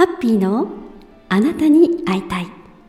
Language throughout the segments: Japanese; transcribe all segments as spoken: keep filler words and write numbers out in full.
ハッピーのあなたに会いたい。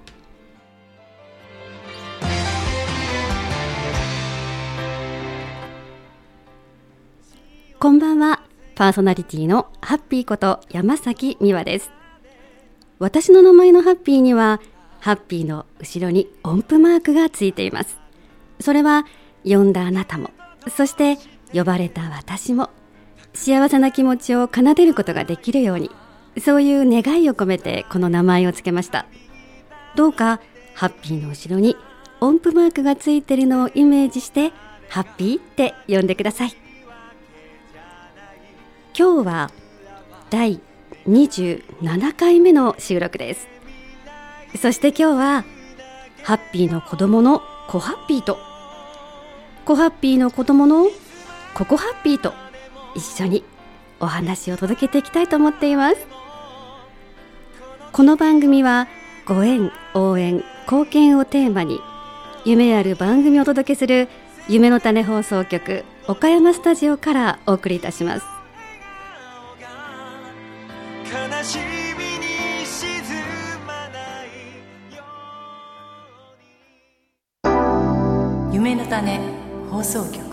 こんばんは。パーソナリティのハッピーこと山崎美和です。私の名前のハッピーにはハッピーの後ろに音符マークがついています。それは呼んだあなたも、そして呼ばれた私も幸せな気持ちを奏でることができるように、そういう願いを込めてこの名前をつけました。どうかハッピーの後ろに音符マークがついているのをイメージしてハッピーって呼んでください。今日はだいにじゅうななかいめの収録です。そして今日はハッピーの子供のコハッピーとコハッピーの子供のココハッピーと一緒にお話を届けていきたいと思っています。この番組はご縁、応援、貢献をテーマに夢ある番組をお届けする夢の種放送局岡山スタジオからお送りいたします。悲しみに沈まないように夢の種放送局。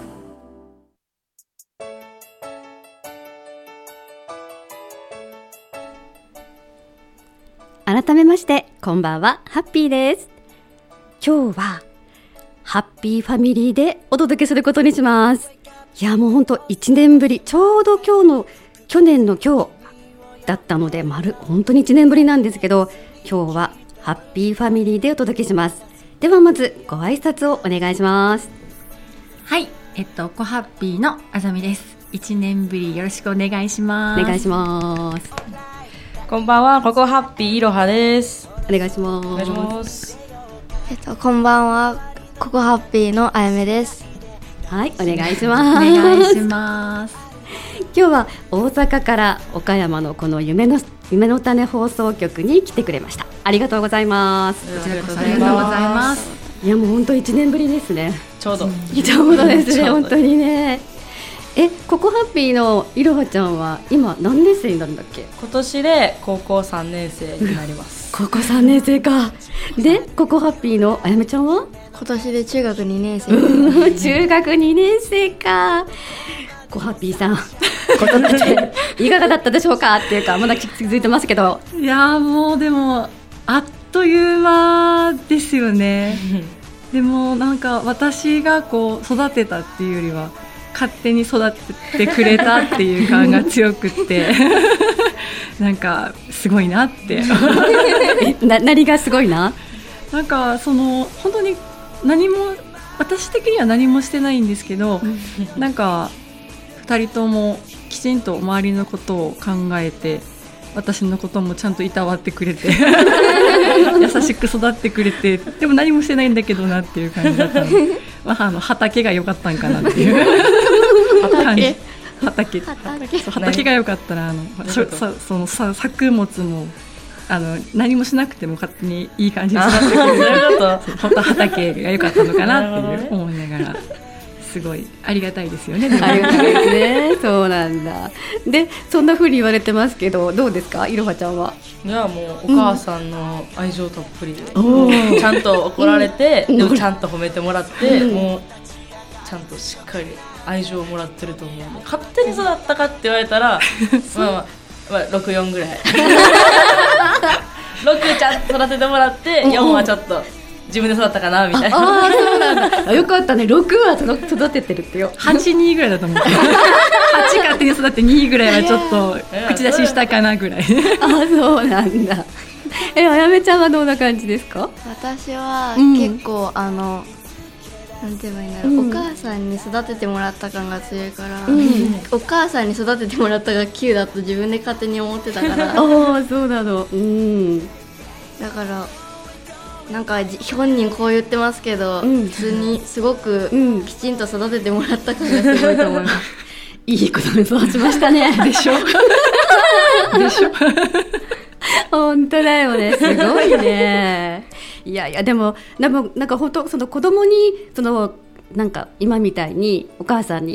改めましてこんばんは、ハッピーです。今日はハッピーファミリーでお届けすることにします。いやもうほんといちねんぶり、ちょうど今日の去年の今日だったので丸本当にいちねんぶりなんですけど、今日はハッピーファミリーでお届けします。ではまずご挨拶をお願いします。 はい、えっとコハッピーのあざみです。いちねんぶりよろしくお願いします。 お願いします。 こんばんは、ココハッピーいろはです。 お願いします。 お願いします。 えっとこんばんは、ココハッピーのあやめです。 はい、お願いします。 お願いします。 今日は大阪から岡山のこの夢の夢の種放送局に来てくれました。ありがとうございます。 こちらこそありがとうございます。 いやもう本当いちねんぶりですね。 ちょうどちょうどですね本当にね。え、ココハッピーのいろはちゃんは今何年生になるんだっけ？ 今年で高校さんねん生になります高校さんねん生か。でココハッピーのあやめちゃんは今年で中学にねん生中学にねん生か。コハッピーさん子育ていかがだったでしょうかっていうか、まだ続いてますけど。 いやもうでもあっという間ですよねでもなんか私がこう育てたっていうよりは勝手に育ててくれたっていう感が強くってなんかすごいなってな何がすごいな。 なんかその本当に何も私的には何もしてないんですけどなんかふたりともきちんと周りのことを考えて私のこともちゃんといたわってくれて優しく育ってくれて、でも何もしてないんだけどなっていう感じだったので、まあ、あの畑が良かったんかなっていう感じ。畑 畑, 畑が良かったらあのそそのさ作物もあの何もしなくても勝手にいい感じに育ってくれる本当畑が良かったのかなっていう思いながらすごいありがたいですよね。 ありがたいですね。そうなんだ。でそんな風に言われてますけど、どうですかいろはちゃんは？ いやもうお母さんの愛情たっぷりで、うん、ちゃんと怒られて、うん、でもちゃんと褒めてもらって、うん、もうちゃんとしっかり愛情をもらってると思うので、勝手に育ったかって言われたらまあまあ、まあ、ろくじゅうよんぐらいろくちゃんと育ててもらってよんはちょっと自分で育ったかなみたいな。 ああそうなんだ。よかったね。ろくは育ててるってよ。 はち、にぐらいだと思うはち勝手に育ってにぐらいはちょっと口出ししたかなぐらい。 ああそうなんだ。え、あやめちゃんはどんな感じですか？ 私は結構、うん、あのなんて言えばいいんだろう、うん、お母さんに育ててもらった感が強いから、うん、お母さんに育ててもらったがきゅうだと自分で勝手に思ってたからああそうなの、うん、 だからなんか本人こう言ってますけど、うん、普通にすごくきちんと育ててもらった感がすごいと思いますいい子に育ちましたねでしょでしょ本当だよね、すごいねいやいやでもなんか本当その子供にそのなんか今みたいにお母さんに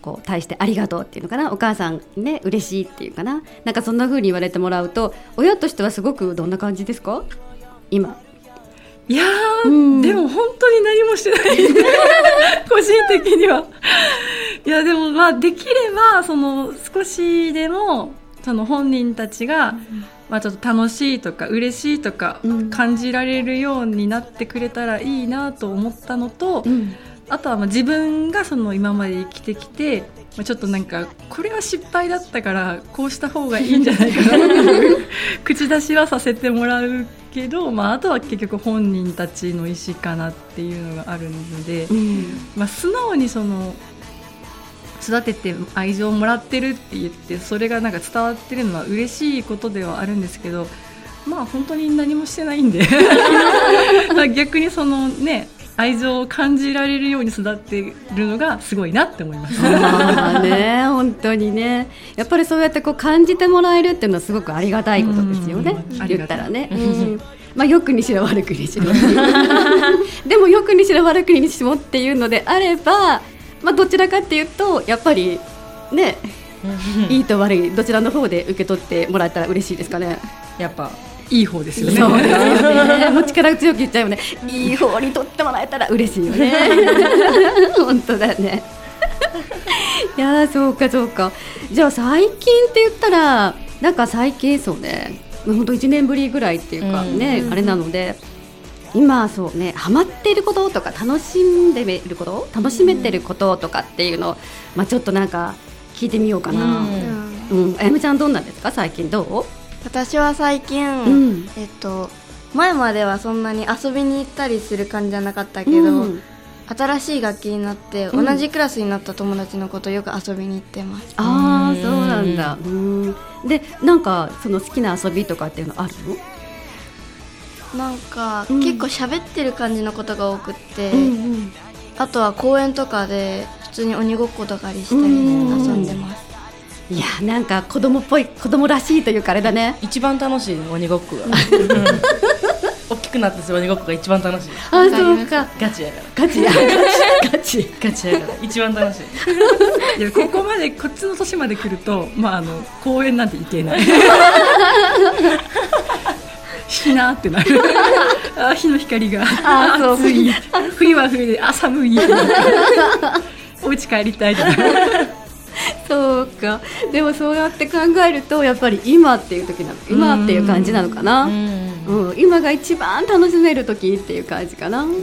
こう対してありがとうっていうのかな、お母さんね嬉しいっていうかな、なんかそんな風に言われてもらうと親としてはすごくどんな感じですか今？ いやー、 うん、 でも本当に何もしてない個人的にはいやでもまあできればその少しでもその本人たちが、うんまあ、ちょっと楽しいとか嬉しいとか感じられるようになってくれたらいいなと思ったのと、うん、あとはまあ自分がその今まで生きてきてちょっとなんかこれは失敗だったからこうした方がいいんじゃないかなっていう口出しはさせてもらうけど、まあ、あとは結局本人たちの意思かなっていうのがあるので、うんまあ、素直にその育てて愛情をもらってるって言ってそれがなんか伝わってるのは嬉しいことではあるんですけど、まあ本当に何もしてないんで逆にそのね愛情を感じられるように育っているのがすごいなって思います。 あね、本当にね、やっぱりそうやってこう感じてもらえるっていうのはすごくありがたいことですよね。言ったらね、うんまあ、良くにしろ悪くにしろでも良くにしろ悪くにしろっていうのであれば、まあ、どちらかっていうとやっぱりねいいと悪いどちらの方で受け取ってもらえたら嬉しいですかね。 やっぱいい方ですよね。 そうですよねもう力強く言っちゃうよね。いい方に取ってもらえたら嬉しいよね本当だねいやそうかそうか。じゃあ最近って言ったらなんか最近そうね本当いちねんぶりぐらいっていうかね、うん、あれなので今そうねハマっていることとか楽しんでいること楽しめてることとかっていうのを、まあ、ちょっとなんか聞いてみようかな。うんうん、あやめちゃんどんなんですか最近どう？ 私は最近、うん、えっと、前まではそんなに遊びに行ったりする感じじゃなかったけど、うん、新しい学期になって、うん、同じクラスになった友達の子とよく遊びに行ってます。 ああそうなんだ。うんでなんかその好きな遊びとかっていうのあるの？ なんか、うん、結構喋ってる感じのことが多くって、うんうん、あとは公園とかで普通に鬼ごっことかしたり遊んでます。 いやなんか子供っぽい子供らしいというかあれだね。 一番楽しい鬼ごっこが大きくなってする鬼ごっこが一番楽しい。 あそうかガチやからガチやガチガチやから一番楽しい。 いやここまでこっちの年まで来ると、まあ、あの公園なんて行けないひなってなるあ日の光があ暑い冬は冬であ寒いお家帰りたいそうか。でもそうやって考えるとやっぱり今っていう時なの今っていう感じなのかな。うん、うん、今が一番楽しめる時っていう感じかな。うん、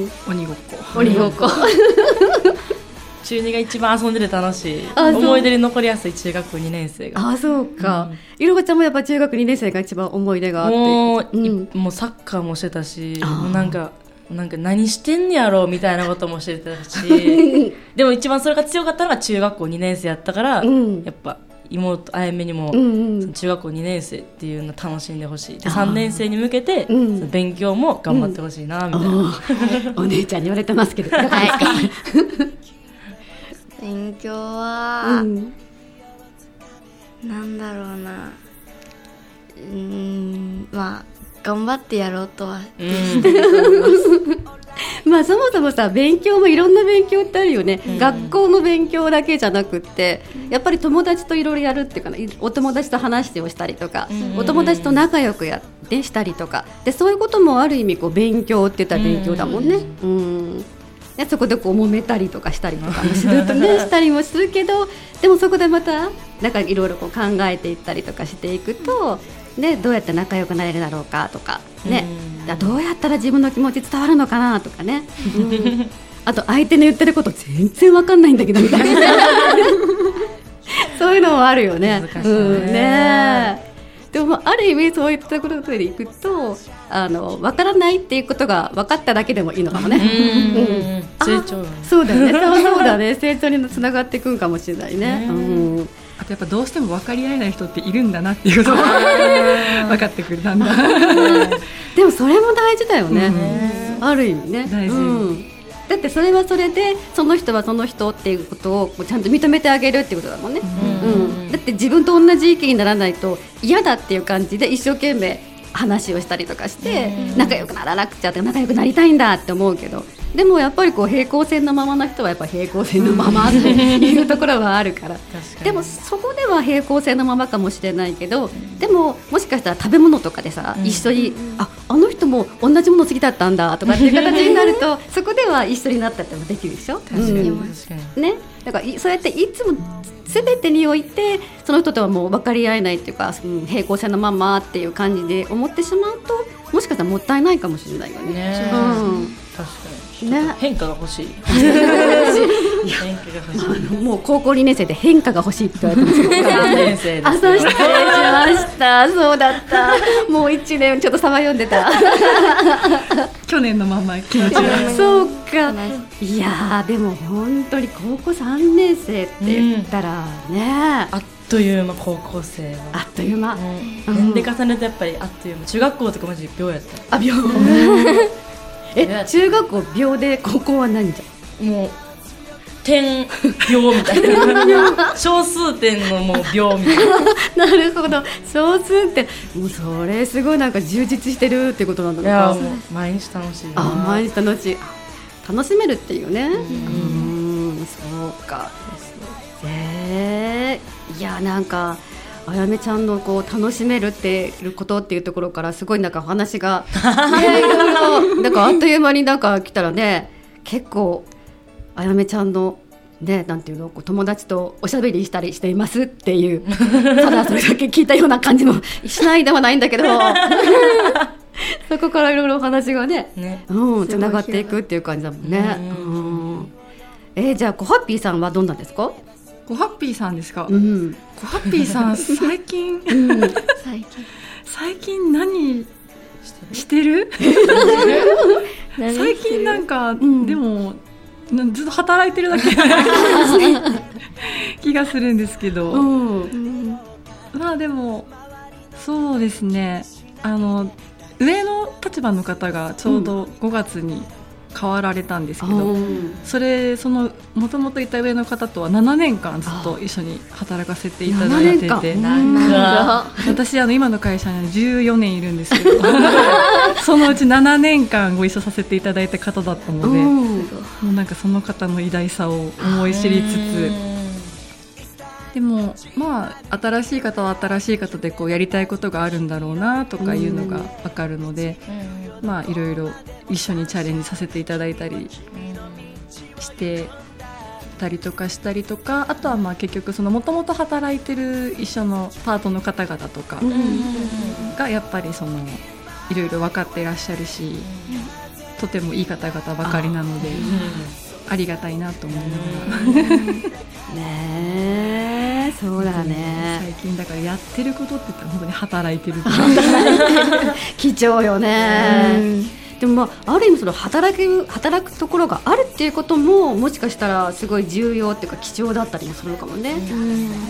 鬼ごっこ鬼ごっこ中にが一番遊んでて楽しい思い出に残りやすい中学校にねん生が。 あそうか、いろはちゃんもやっぱ中学にねん生が一番思い出があってもう、うん、もうサッカーもしてたしもうなんかなんか何してんやろみたいなこともしてたしでも一番それが強かったのが中学校にねん生やったから、うん、やっぱ妹あやめにも、うんうん、中学校にねん生っていうの楽しんでほしいでさんねん生に向けて、うん、勉強も頑張ってほしいなみたいな、うん、 お姉ちゃんに言われてますけどいかがですか勉強は、うん、なんだろうなうーんまあ頑張ってやろうとはしてると思います、 まあそもそもさ勉強もいろんな勉強ってあるよね、うん、学校の勉強だけじゃなくってやっぱり友達といろいろやるっていうかなお友達と話をしたりとか、うん、お友達と仲良くやってしたりとかでそういうこともある意味こう勉強って言ったら勉強だもんね、うん、うんでそこでこう揉めたりとかしたりとかもするとねしたりもするけどでもそこでまたなんかいろいろこう考えていったりとかしていくとでどうやって仲良くなれるだろうかとか、ね、どうやったら自分の気持ち伝わるのかなとかね、うん、あと相手の言ってること全然分かんないんだけどみたいなそういうのもあるよね。 難しいね、うん、ねでもある意味そういったことでいくとあの分からないっていうことが分かっただけでもいいのかもね。 うん成長そうだねそうそうだね成長につながっていくんかもしれないね。うんあとやっぱどうしても分かり合えない人っているんだなっていうことが分かってくるだんだんでもそれも大事だよね、うん、ある意味ね大事、うん、 だってそれはそれでその人はその人っていうことをちゃんと認めてあげるっていうことだもんね、うんうん、だって自分と同じ意見にならないと嫌だっていう感じで一生懸命話をしたりとかして仲良くならなくちゃって仲良くなりたいんだって思うけどでもやっぱりこう平行線のままの人はやっぱ平行線のままっていうところはあるからでもそこでは平行線のままかもしれないけど、でももしかしたら食べ物とかでさ、うん、一緒に、うん、あ、あの人も同じもの好きだったんだとかっていう形になるとそこでは一緒になったりもできるでしょ。 確かに、うん、 ね、だからそうやっていつも全てにおいてその人とはもう分かり合えないっていうか、うん、平行線のままっていう感じで思ってしまうともしかしたらもったいないかもしれないよね。 ね、 うん、 確かに、ね、変化が欲しい変化が欲しいもう高校にねん生で変化が欲しいって言われてますさんねん生です。 あ、そう、失礼しましたそうだったもういちねんちょっとサバ読んでた去年のまま気持ちがそうか。いやでも本当に高校さんねん生って言ったらね、 うん、あっという間高校生はあっという間、うん、 年齢重ねてやっぱりあっという間。中学校とかマジ秒やった。 あ、秒え、中学校秒で高校は何じゃん。 もう点秒みたいな小数点のもう秒みたいななるほど、小数点もうそれすごいなんか充実してるってことなんだろうか。 いやもう毎日楽しい。 あ、毎日楽しい、楽しめるっていうね。うん、うーん、そうか。えー、いやなんかあやめちゃんのこう楽しめるっていうことっていうところからすごいなんかお話が、ね、いろいろなんかあっという間になんか来たらね、結構あやめちゃんのね、なんていうの、こう友達とおしゃべりしたりしていますっていうただそれだけ聞いたような感じもしないではないんだけどそこからいろいろお話がね、ね、うん、つながっていくっていう感じだもんね。うん、えー、じゃあコハッピーさんはどんなんですか？ コハッピーさんですか？ うん、 コハッピーさん最近、うん、最近最近何してる最近なんか、うん、でもずっと働いてるだけ気がするんですけど、うん、まあでもそうですね、あの上の立場の方がちょうどごがつに変わられたんですけど、うん、それそのもともといた上の方とはななねんかんずっと一緒に働かせていただいてて、 なんか私あの今の会社にじゅうよねんいるんですけどそのうちななねんかんご一緒させていただいた方だったので、うん、もうなんかその方の偉大さを思い知りつつ、でもまあ新しい方は新しい方でこうやりたいことがあるんだろうなとかいうのが分かるので、うん、まあいろいろ一緒にチャレンジさせていただいたりしてたりとかしたりとか、あとはまあ結局そのもともと働いてる一緒のパートの方々とかがやっぱりそのいろいろ分かっていらっしゃるし、とてもいい方々ばかりなので あ, ありがたいなと思いながらねえ、そうだね。 最近だからやってることって言ったら本当に働いてる貴重よね。でも、まあ、ある意味その働く働くところがあるっていうことももしかしたらすごい重要っていうか貴重だったりもするのかもね。うん、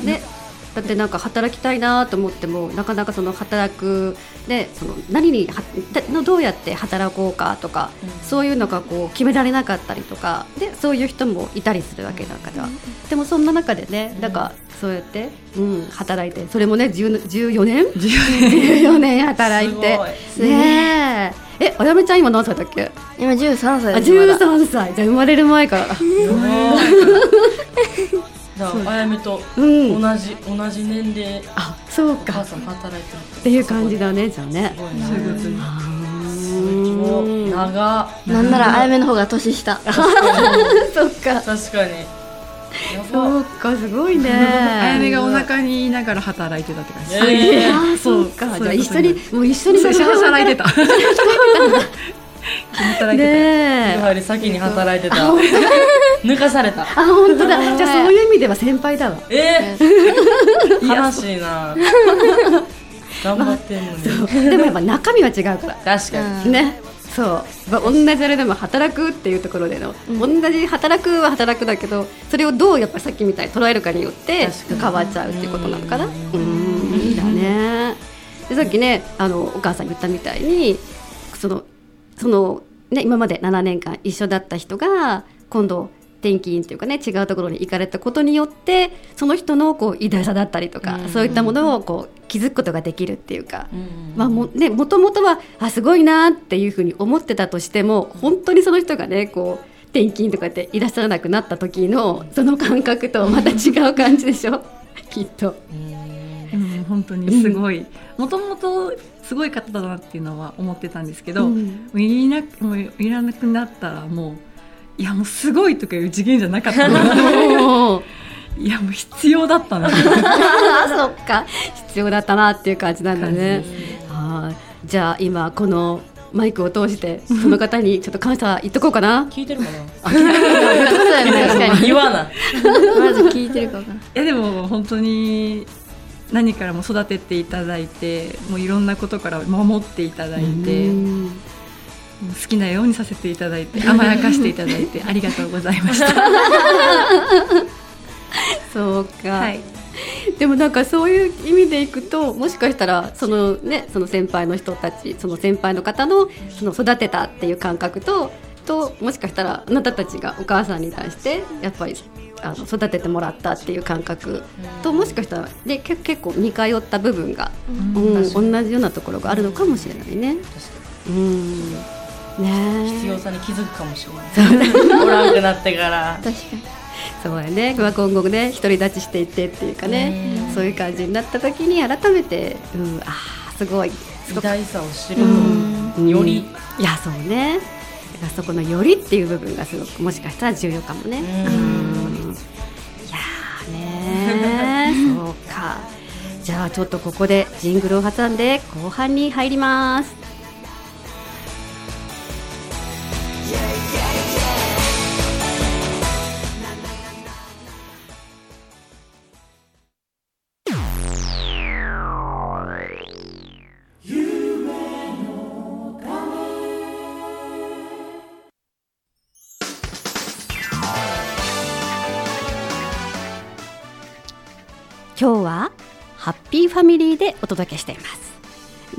でだってなんか働きたいなと思ってもなかなかその働くでその何にのどうやって働こうかとか、うん、そういうのがこう決められなかったりとかで、そういう人もいたりするわけだから、うん、でもそんな中でね、なんかそうやって、うん、働いて、それもねじゅうよねんじゅうよねん働いてねえ。え、あやめちゃん今何歳だっけ？ 今じゅうさんさいです。 あ、じゅうさんさい。じゃあ生まれる前からじゃああやめと同じ、うん、同じ年齢。 あ、そうか。 お母さん働いてるっていう感じだね。じゃあね。 すごいな。長。 なんならあやめの方が年下。 そっか。 確かに。 そうか、すごいね。 あやめがお腹にいながら働いてたって感じ。 えー、あ、そうか。じゃあ一緒にもう一緒に働いてた。働いてた。 やはり先に働いてた。抜かされた。 あ、本当だ。じゃあそういう意味では先輩だわ。 えー、悲しいな。頑張ってんのに。 でもやっぱ中身は違うから。 確かに。ね。そう、同じあれでも働くっていうところでの、うん、同じ働くは働くだけど、それをどうやっぱさっきみたいに捉えるかによって変わっちゃうっていうことなのかな。うん、いいだね。でさっきね、あのお母さん言ったみたいにそのその、ね、今までななねんかん一緒だった人が今度転勤というかね違うところに行かれたことによってその人のこう偉大さだったりとか、うん、そういったものをこう気づくことができるっていうか、うんまあもね、もともとはあすごいなっていうふうに思ってたとしても本当にその人がねこう転勤とかっていらっしゃらなくなった時のその感覚とまた違う感じでしょきっと、 うん、本当にすごいもともとすごい方だなっていうのは思ってたんですけど、うん、いなもういらなくなったらもういやもうすごいとかいう次元じゃなかったのいやもう必要だったなそっか必要だったなっていう感じなんだね。あじゃあ今このマイクを通してその方にちょっと感謝言っとこうかな聞いてるかなあ聞いてるかな言わなまず聞いてるかな。いやでも本当に何からも育てていただいてもういろんなことから守っていただいて好きなようにさせていただいて甘やかしていただいてありがとうございましたそうか、 はい、 でもなんかそういう意味でいくともしかしたらそのねその先輩の人たちその先輩の方のその育てたっていう感覚とともしかしたらあなたたちがお母さんに対してやっぱりあの育ててもらったっていう感覚ともしかしたらでけ結構似通った部分が、うんうん、同じようなところがあるのかもしれないね。 確かに、うんね、 必要さに気づくかもしれないおらんくなってから確かにそうやね今後ね独り立ちしていってっていうかねそういう感じになった時に改めて、うん、あすごい偉大さを知るとよりいやそうねそこのよりっていう部分がすごくもしかしたら重要かもね。うんいやねそうかじゃあちょっとここでジングルを挟んで後半に入ります。今日はハッピーファミリーでお届けしています。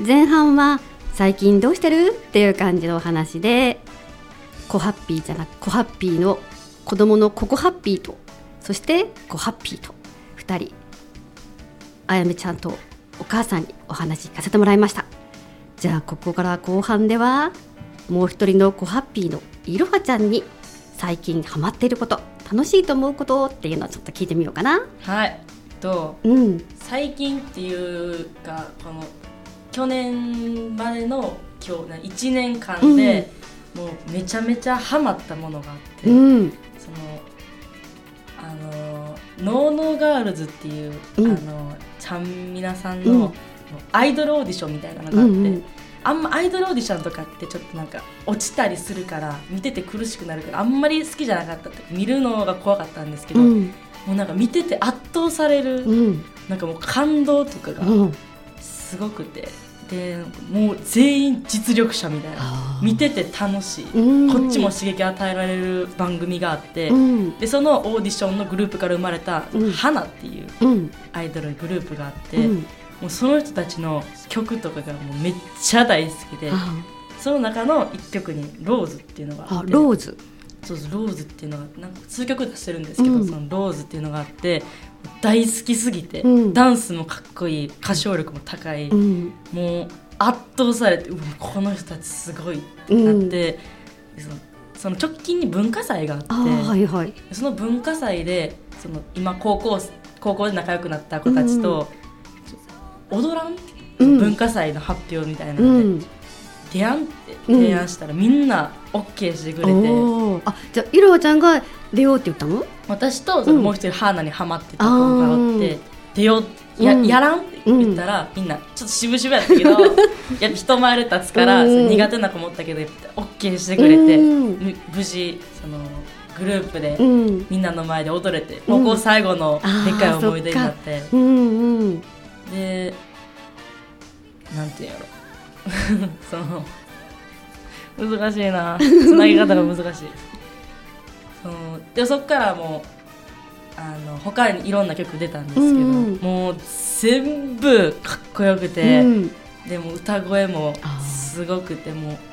前半は最近どうしてるっていう感じのお話でコハッピーじゃなくコハッピーの子供のココハッピーとそしてコハッピーとふたりあやめちゃんとお母さんにお話聞かせてもらいました。じゃあここから後半ではもう一人のコハッピーのいろはちゃんに最近ハマっていること楽しいと思うことっていうのをちょっと聞いてみようかな。 はいとうん、最近っていうかこの去年までの今日いちねんかんで、うん、もうめちゃめちゃハマったものがあって、うん、そのあのノーノーガールズっていう、うん、あのちゃんみなさんの、うん、アイドルオーディションみたいなのがあって、うんうん、あんまアイドルオーディションとかってちょっとなんか落ちたりするから見てて苦しくなるからあんまり好きじゃなかったって見るのが怖かったんですけど、うんもうなんか見てて圧倒される、うん、なんかもう感動とかがすごくて、うん、でもう全員実力者みたいな見てて楽しい、うん、こっちも刺激与えられる番組があって、うん、でそのオーディションのグループから生まれた、うん、花っていうアイドルグループがあって、うん、もうその人たちの曲とかがもうめっちゃ大好きでその中のいっきょくにローズっていうのがあってローズそうそうローズっていうのがなんか数曲出してるんですけど、うん、そのローズっていうのがあって大好きすぎて、うん、ダンスもかっこいい歌唱力も高い、うん、もう圧倒されてうわこの人たちすごいってなって、うん、そのその直近に文化祭があって、 はいはい、 その文化祭でその今高校高校で仲良くなった子たちと、うん、踊らん、うん、文化祭の発表みたいなので、うん出案って提案したら、うん、みんな OK してくれてあじゃあいろはちゃんが出ようって言ったの私とそのもう一人ハーナにハマってた子がおって、うん、出よう や,、うん、やらんって言ったら、うん、みんなちょっと渋々やったけどやっぱ人前で立つから、うん、苦手な子もったけど OK してくれて、うん、無事そのグループで、うん、みんなの前で踊れて高校最後のでっかい思い出になって、うんうん、でなんていうやろその難しいなつなぎ方が難しいそのでそっからもうあの他にいろんな曲出たんですけど、うん、もう全部かっこよくて、うん、でも歌声もすごくてもう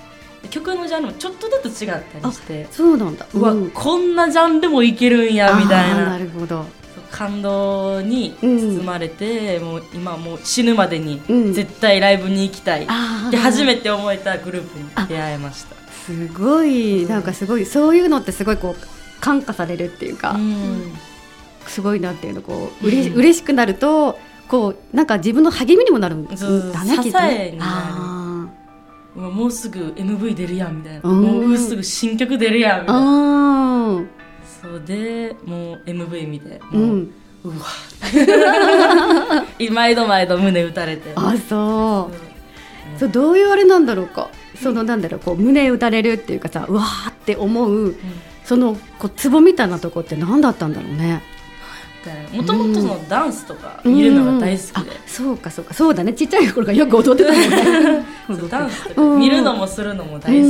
曲のジャンルもちょっとずつ違ったりして、 そうなんだ、 うわ、うん、こんなジャンルもいけるんやみたいな、 なるほど、 感動に包まれて、うん、もう今もう死ぬまでに絶対ライブに行きたいって初めて思えたグループに出会いました。 すごい、なんかすごいそういうのってすごいこう感化されるっていうか、うん、すごいなっていうのこううれ、うん、嬉しくなるとこうなんか自分の励みにもなるんだね、 支えになる。もうすぐ エムブイ 出るやんみたいな、もうすぐ新曲出るやんみたいな、そうでもう エムブイ 見てもう、うん、うわ毎度毎度胸打たれて、 あ、そう、うん、そうどういうあれなんだろうか、そのなんだろうこう胸打たれるっていうかさ、うわーって思う、うん、そのこうツボみたいなとこって何だったんだろうね。 もともとそのダンスとか見るのが大好きで、うん、 そうかそうか、そうだね、ちっちゃい頃からよく踊ってたもんねダンスとか見るのもするのも大好きで、うん、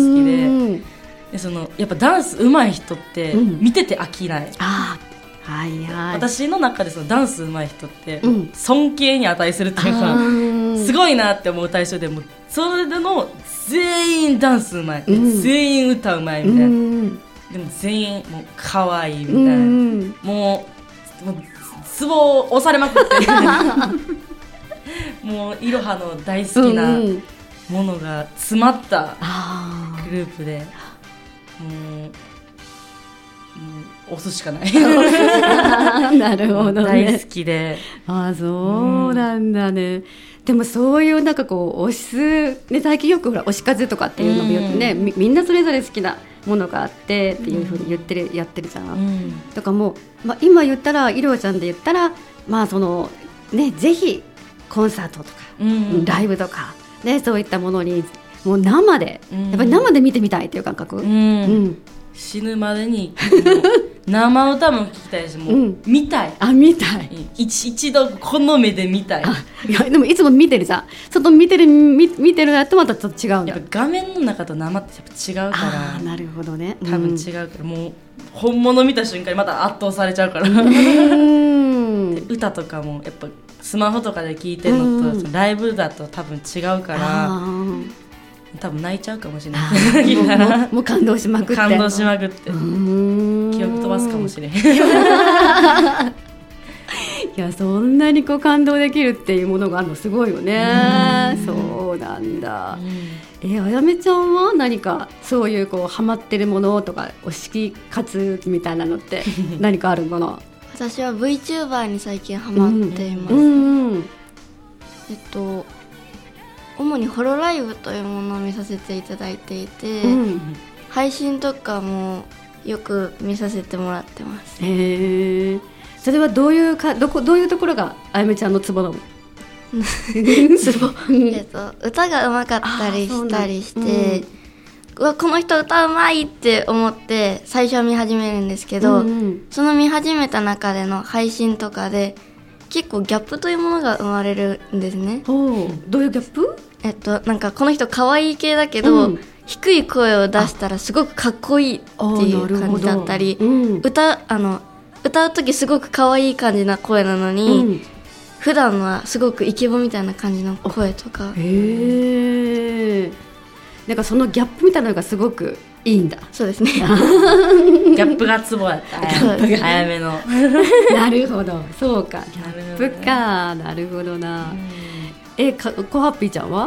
でそのやっぱダンス上手い人って見てて飽きない、うん、 あ、はいはい、 私の中でそのダンス上手い人って尊敬に値するっていうか、うん、すごいなって思う対象でもそれでの全員ダンス上手い、うん、全員歌上手いみたいな、うん、でも全員もう可愛いみたいな、うん、もうもうツボを押されまくってもういろはの大好きなものが詰まったグループで、もう、もう押すしかないなるほどね、 大好きで、 あ、そうなんだね、うん、でもそういうなんかこう推す、ね、最近よくほら推し活とかっていうのもよってね、うん、み, みんなそれぞれ好きなものがあってっていう風に言ってる、うん、やってるじゃん、うん、だからもう、まあ、今言ったらいろはちゃんで言ったら、まあそのね、ぜひコンサートとか、うん、ライブとか、ね、そういったものにもう生で、うん、やっぱり生で見てみたいっていう感覚、うんうん、 死ぬまでに生歌も聞きたいし、もう見たい、 あ、見たい、 一, 一度この目で見たい。 いやでもいつも見てるじゃん、外見てる 見, 見てるのとまたちょっと違うんだ。 やっぱ画面の中と生ってやっぱ違うから、 あ、なるほどね、 多分違うから、うん、もう本物見た瞬間にまた圧倒されちゃうからうんで歌とかもやっぱスマホとかで聴いてるのと、うん、ライブだと多分違うから、多分泣いちゃうかもしれないもう, もう, もう感動しまくって感動しまくって記憶飛ばすかもしれへんいや、そんなにこう感動できるっていうものがあるのすごいよね。そうなんだ、うん、えあやめちゃんは何かそういうこうハマってるものとか推し活みたいなのって何かあるのかな私は VTuber に最近ハマっています、うんうん、えっと主にホロライブというものを見させていただいていて、うん、配信とかもよく見させてもらってます。 へー、それはどういうかどこどういうところがあやめちゃんのツボなの？ ツボえっと歌が上手かったりしたりして、うわこの人歌うまいって思って最初は見始めるんですけど、うんうん、その見始めた中での配信とかで結構ギャップというものが生まれるんですね。 おどういうギャップ？ えっとなんかこの人可愛い系だけど、うん、低い声を出したらすごくかっこいいっていう感じだったり、うん、歌あの歌う時すごく可愛い感じな声なのに、うん、普段はすごくイケボみたいな感じの声とか。 へー、なんかそのギャップみたいなのがすごくいいんだ。 そうですねギャップがツボやった早めのなるほど、そうか、ギャップか、なるほどな、うん、えかコハッピーちゃん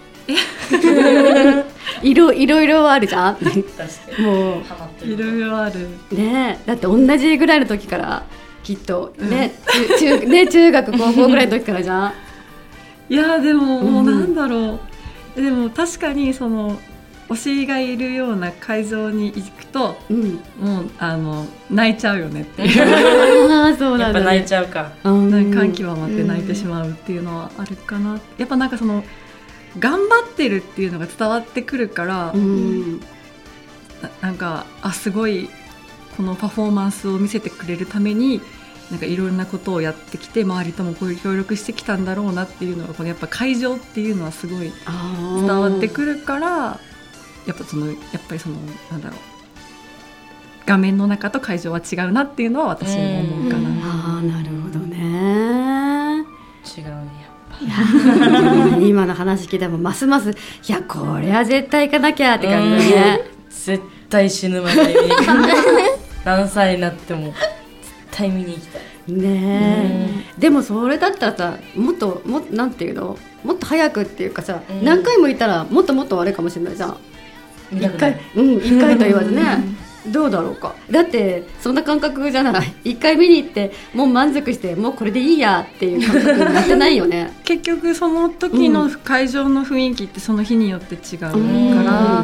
はいろいろいろあるじゃんもういろいろあるね。だって同じぐらいの時からきっとね、うん、中, ね中学高校ぐらいの時からじゃんいやでも、もうなんだろう、でも確かにその推しがいるような会場に行くと、うん、もうあの泣いちゃうよねっていうあそうなんだ、ね、 やっぱ泣いちゃうか、 感極まって泣いてしまうっていうのはあるかな。やっぱなんかその頑張ってるっていうのが伝わってくるから、うん、な, なんかあすごいこのパフォーマンスを見せてくれるためになんかいろんなことをやってきて周りともこういう協力してきたんだろうなっていうのがこのやっぱ会場っていうのはすごい伝わってくるから、やっぱそのやっぱりそのなんだろう画面の中と会場は違うなっていうのは私も思うかな。 ああなるほどね。 違うねやっぱ今の話聞いてもますますいやこれは絶対行かなきゃって感じだね。 絶対死ぬまで見に行きたい何歳になっても絶対見に行きたいねえ。でもそれだったらさもっともなんていうのもっと早くっていうかさ、うん、何回もいたらもっともっとあれかもしれないじゃん。一回、うん、一回と言わずねどうだろうか。だってそんな感覚じゃない。一回見に行ってもう満足してもうこれでいいやっていう感覚になってないよね結局その時の会場の雰囲気ってその日によって違うから、うん、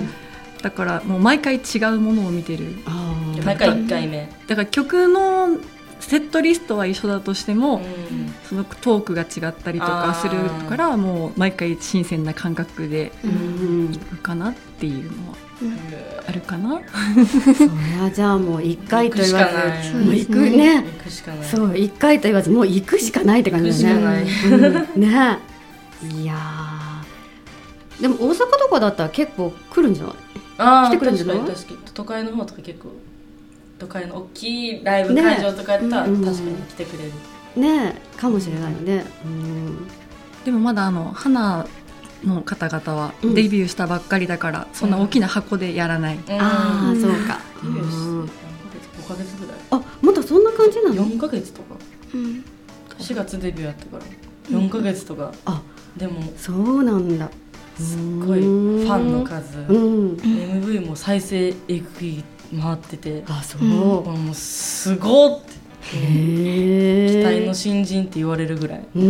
だからもう毎回違うものを見てる。 あ毎回いっかいめだから曲のセットリストは一緒だとしても、うん、そのトークが違ったりとかするからもう毎回新鮮な感覚でいくかなっていうのはあるかな、うん、 そりゃじゃあもういっかいと言わずもう行くね。行くしかない。そういっかいと言わずもう行くしかないって感じだね。うん、ねいやでも大阪とかだったら結構来るんじゃない。 あ来てくるんじゃない。 確かに確かに都会の方とか結構都会の大きいライブ会場とかやったら、ね、確かに来てくれるねかもしれないよね、うん、 でもまだあの花の方々はデビューしたばっかりだから、うん、そんな大きな箱でやらない、うん、 ああそうかデビューしてごかげつぐらい。 あまだそんな感じなの。 よんかげつとか、うん、しがつデビューやってからよんかげつとか、うん、あでもそうなんだ。 すっごいファンの数、うん、エムブイ も再生えぐい回ってて、 あそう、 もうすごって、へ期待の新人って言われるぐらい、うん、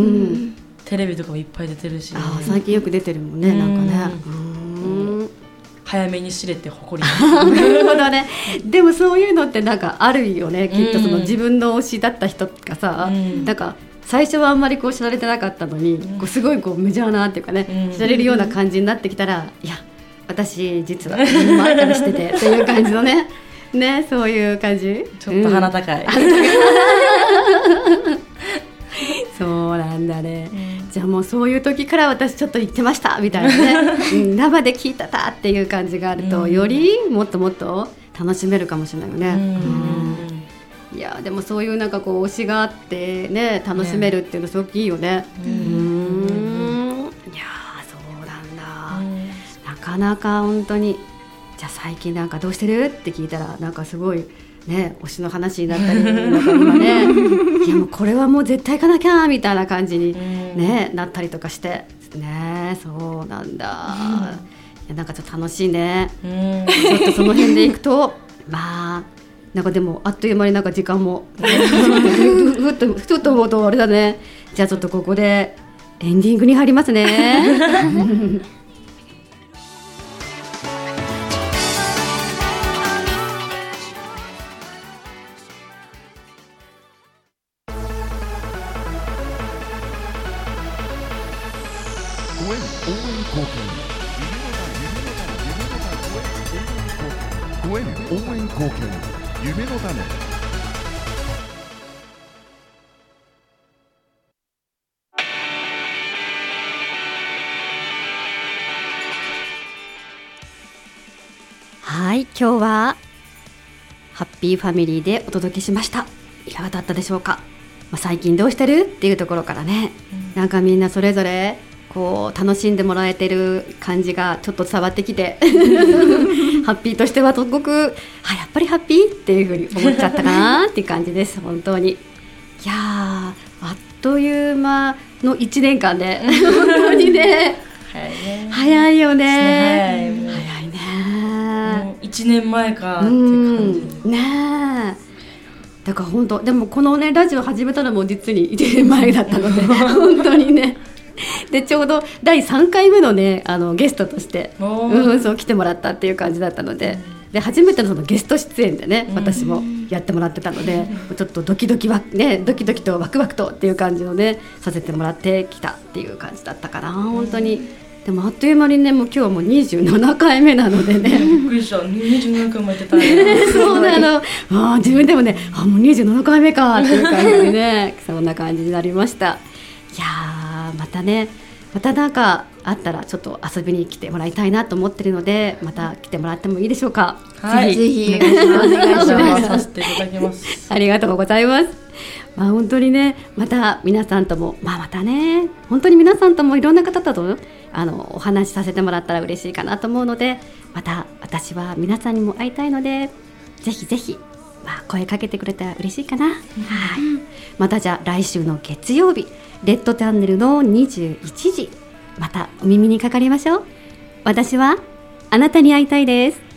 テレビとかもいっぱい出てるし、 あ最近よく出てるもんね、うん、なんかね、うんうん、早めに知れて誇りなるほどね。でもそういうのってなんかあるよね、きっとその自分の推しだった人がさ、うん、なんか最初はあんまりこう知られてなかったのに、うん、こうすごいこうメジャーなっていうかね、うん、知られるような感じになってきたら、いや私実は前からしててっていう感じのねねそういう感じ。 ちょっと鼻高い、うん、 そうなんだね、うん、じゃあもうそういう時から私ちょっと言ってましたみたいなね、うん、生で聞いたたっていう感じがあると、うん、よりもっともっと楽しめるかもしれないよね、うんうん、いやでもそういうなんかこう推しがあってね楽しめるっていうのすごくいいよね、うん、うんいやそうなんだ、うん、なかなか本当に。じゃあ最近なんかどうしてるって聞いたらなんかすごいね推しの話になったりなんか今ねいやもうこれはもう絶対行かなきゃみたいな感じに、ね、なったりとかしてね。そうなんだ、うん、いやなんかちょっと楽しいね、うん、ちょっとその辺で行くとまあなんかでもあっという間になんか時間もふっとふっと思うとあれだね。じゃあちょっとここでエンディングに入りますねご縁応援貢献夢の種。 はい、今日はハッピーファミリーでお届けしました。いかがだったでしょうか。まあ、最近どうしてるっていうところからね、うん、なんかみんなそれぞれこう楽しんでもらえてる感じがちょっと伝わってきてハッピーとしてはすごくあやっぱりハッピーっていう風に思っちゃったかなっていう感じです本当に。いやーあっという間のいちねんかんで本当にね早いね早いよね早い、早いねもういちねんまえかって感じねえ。だから本当でもこのねラジオ始めたのも実にいちねんまえだったので本当にねでちょうどだいさんかいめのねあのゲストとして、うん、そう来てもらったっていう感じだったので、うん、で初めてのそのゲスト出演でね、うん、私もやってもらってたので、うん、ちょっとドキドキはねドキドキとワクワクとっていう感じのねさせてもらってきたっていう感じだったかな本当に。でもあっという間にねもう今日はもうにじゅうななかいめなのでねびっくりしたにじゅうななかいもやってたねそうなのあ自分でもねあもうにじゅうななかいめかっていう感じでねそんな感じになりました。いやーまたねまたなんかあったらちょっと遊びに来てもらいたいなと思ってるのでまた来てもらってもいいでしょうか。 はい、 ぜひぜひお願いしますお願いしますさせていただきますありがとうございます。 まあ本当にね、また皆さんとも、まあまたね、本当に皆さんともいろんな方とあのお話しさせてもらったら嬉しいかなと思うので、また私は皆さんにも会いたいので、ぜひぜひ、まあ、声かけてくれたら嬉しいかな、うん、はい。またじゃあ来週の月曜日、レッドチャンネルのにじゅういちじ、またお耳にかかりましょう。私はあなたに会いたいです。